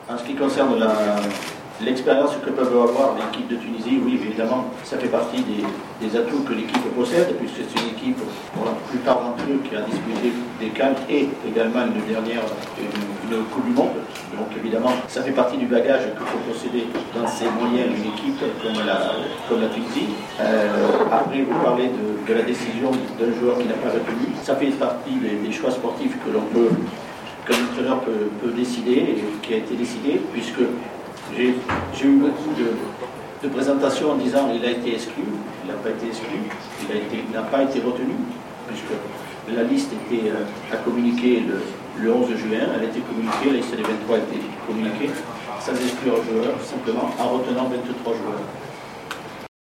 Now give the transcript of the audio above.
En ce qui concerne l'expérience que peuvent avoir l'équipe de Tunisie, oui, évidemment, ça fait partie des atouts que l'équipe possède, puisque c'est une équipe, pour la plupart d'entre eux, qui a disputé des CAN et également une Coupe du Monde. Donc évidemment, ça fait partie du bagage que peut posséder dans ses moyens une équipe comme la Tunisie. Après, vous parlez de la décision d'un joueur qui n'a pas retenu. Ça fait partie des choix sportifs que l'entraîneur peut décider et qui a été décidé, puisque j'ai eu beaucoup de présentations en disant il a été exclu, il n'a pas été exclu, il n'a pas été retenu, puisque la liste a communiqué le 11 juin, elle a été communiquée, la liste des 23 a été communiquée, sans exclure un joueur, simplement en retenant 23 joueurs.